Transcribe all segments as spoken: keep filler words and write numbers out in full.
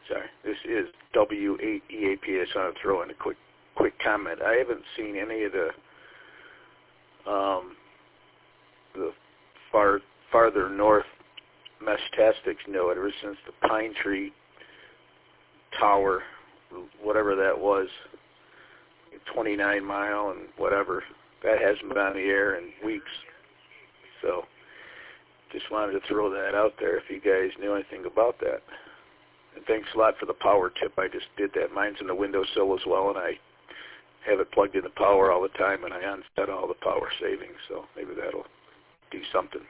sorry, this is W eight E A P. I just want to throw in a quick quick comment. I haven't seen any of the um, the far farther north Meshtastics node ever since the Pine Tree Tower, whatever that was, twenty-nine mile and whatever. That hasn't been on the air in weeks. So just wanted to throw that out there if you guys knew anything about that. And thanks a lot for the power tip. I just did that. Mine's in the windowsill as well, and I have it plugged into power all the time, and I unset all the power savings, so maybe that'll do something.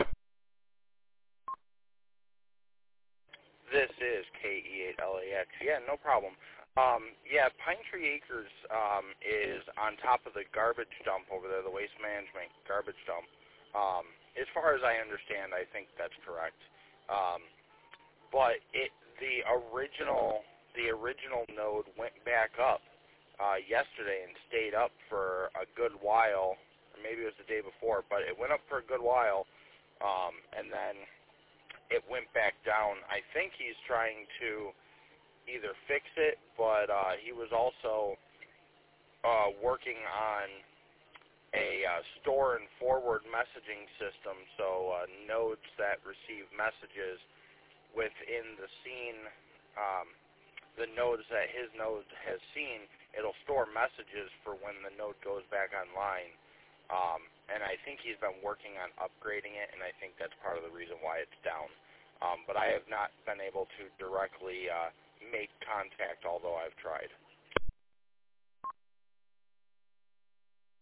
This is K E eight L A X. Yeah, no problem. Um, yeah, Pine Tree Acres um, is on top of the garbage dump over there, the waste management garbage dump. Um, as far as I understand, I think that's correct. Um, but it, the original the original node went back up uh, yesterday and stayed up for a good while. Or maybe it was the day before, but it went up for a good while, um, and then it went back down. I think he's trying to either fix it, but uh, he was also uh, working on a uh, store and forward messaging system, so uh, nodes that receive messages within the scene, um, the nodes that his node has seen, it'll store messages for when the node goes back online. Um, and I think he's been working on upgrading it, and I think that's part of the reason why it's down. Um, but I have not been able to directly uh, make contact, although I've tried.